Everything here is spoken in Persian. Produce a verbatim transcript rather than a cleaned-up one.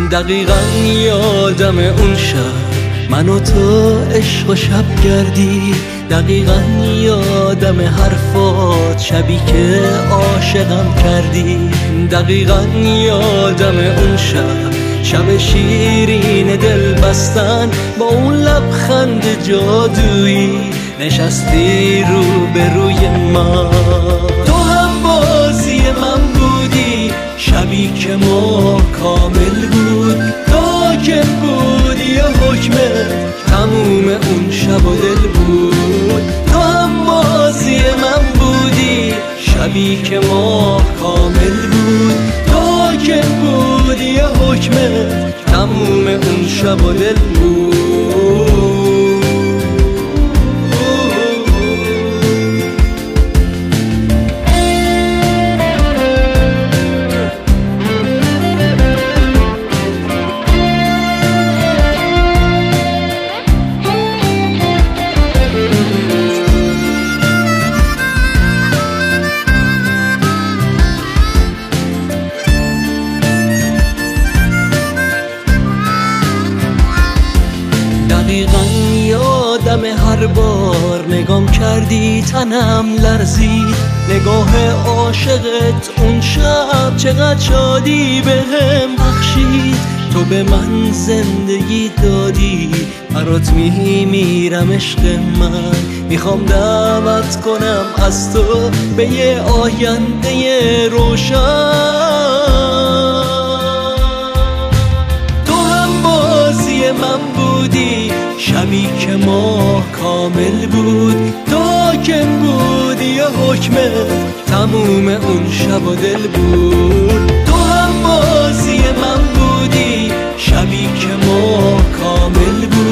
دقیقا یادم اون شب من و تو عشق و شب گردی، دقیقا یادم حرفات شبی که عاشقم کردی، دقیقا یادم اون شب شب شیرین دل بستن با اون لبخند جادویی نشستی رو به روی من. تو هم بازی من بودی شبی که ما کامل بود، تا که بودی یه حکمت تموم اون شب و دل بود. تو هم بازی من بودی شبی که ما کامل بود، تا که بودی یه حکمت تموم اون شب و دل بود. دقیقا یادم هر بار نگام کردی تنم لرزید، نگاه عاشقت اون شب چقدر شادی بهم بخشید. تو به من زندگی دادی، برات میمیرم عشق من، میخوام دعوت کنم از تو به یه آینده روشن. تو هم بازی من بودی شبی که ما کامل بود، تا که بودی یه حکمت تموم اون شب و دل بود. تو هم بازی من بودی شبی که ما کامل بود،